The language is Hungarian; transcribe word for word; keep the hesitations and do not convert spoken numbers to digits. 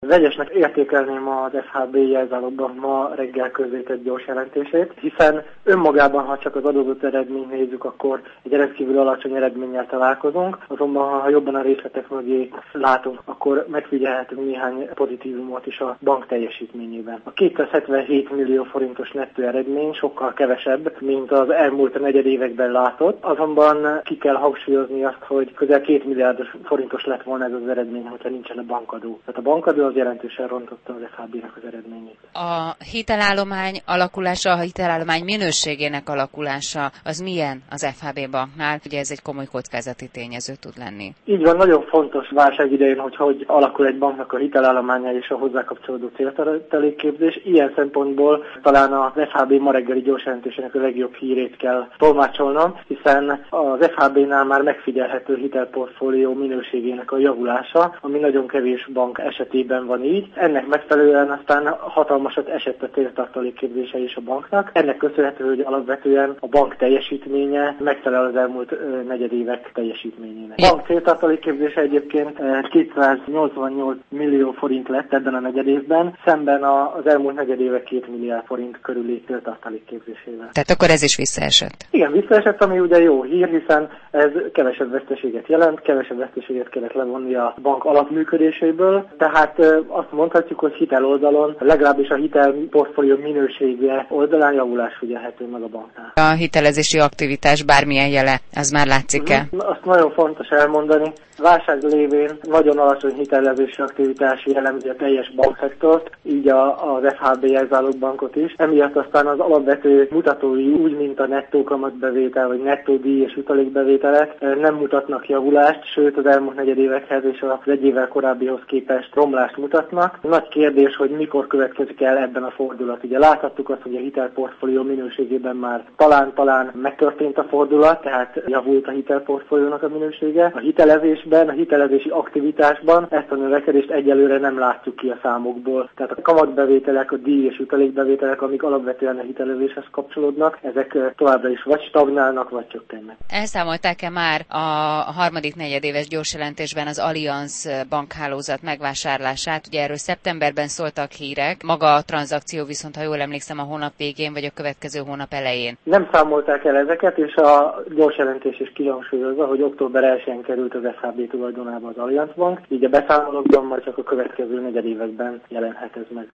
Vegyesnek értékelném az ef há bé jelzálogbank ma reggel közzétett gyors jelentését, hiszen önmagában, ha csak az adózott eredményt nézzük, akkor egy rendkívül alacsony eredménnyel találkozunk, azonban ha jobban a részletek mögé látunk, akkor megfigyelhetünk néhány pozitívumot is a bank teljesítményében. A kétszázhetvenhét millió forintos nettó eredmény sokkal kevesebb, mint az elmúlt negyedévekben látott, azonban ki kell hangsúlyozni azt, hogy közel két milliárdos forintos lett volna ez az eredmény, hogyha nincsen a bankadó. Tehát a bankadó az jelentősen rontotta az ef há bé-nek az eredményét. A hitelállomány alakulása, a hitelállomány minőségének alakulása, az milyen az ef há bé banknál? Ugye ez egy komoly kockázati tényező tud lenni. Így van, nagyon fontos válság idején, hogy hogy alakul egy banknak a hitelállománya és a hozzá kapcsolódó céltartalékképzés. Ilyen szempontból talán az ef há bé ma reggeli gyors jelentésének a legjobb hírét kell tolmácsolnom, hiszen az ef há bé-nál már megfigyelhető hitelportfólió minőségének a javulása, ami nagyon kevés bank esetében van így. Ennek megfelelően aztán hatalmasat esett a céltartalékképzése is a banknak. Ennek köszönhető, hogy alapvetően a bank teljesítménye megfelel az elmúlt negyedévek teljesítményének. A bank céltartalékképzése egyébként kétszáznyolcvannyolc millió forint lett ebben a negyedévben, szemben az elmúlt negyedévek két milliárd forint körüli céltartalékképzésével. Tehát akkor ez is visszaesett. Igen, visszaesett, ami ugye jó hír, hiszen ez kevesebb veszteséget jelent, kevesebb veszteséget kellett levonni a bank alapműködéséből, tehát azt mondhatjuk, hogy hitel oldalon, legalábbis a hitelportfólió minősége oldalán javulás figyelhető meg a banknál. A hitelezési aktivitás bármilyen jele, az már látszik-e? Uh-huh. Azt nagyon fontos elmondani. Válság lévén nagyon alacsony hitelezési aktivitás jellemzi a teljes bankszektort, így a, az ef há bé jelzálogbankot is. Emiatt aztán az alapvető mutatói úgy, mint a nettó kamatbevétel vagy nettó díj és utalékbevételek nem mutatnak javulást, sőt az elmúlt negyedévekhez és az egy évvel korábbihoz képest romlást mutatnak. Nagy kérdés, hogy mikor következik el ebben a fordulat. Ugye láthattuk azt, hogy a hitelportfólió minőségében már talán-talán megtörtént a fordulat, tehát javult a hitelportfóliónak a minősége. A hitelezés a hitelezési aktivitásban ezt a növekedést egyelőre nem látjuk ki a számokból. Tehát a kamatbevételek, a díj és utalékbevételek, amik alapvetően a hitelezéshez kapcsolódnak, ezek továbbra is vagy stagnálnak, vagy csökkennek. Elszámolták-e már a harmadik negyedéves gyorsjelentésben az Allianz bankhálózat megvásárlását? Ugye erről szeptemberben szóltak hírek, maga a tranzakció viszont, ha jól emlékszem, a hónap végén vagy a következő hónap elején. Nem számolták el ezeket, és a gyorsjelentés is kihangsúlyozza, hogy október elsején került az ef há bé tulajdonába az Allianz Bank, így a beszámolókban majd csak a következő negyedévekben jelenhet ez meg.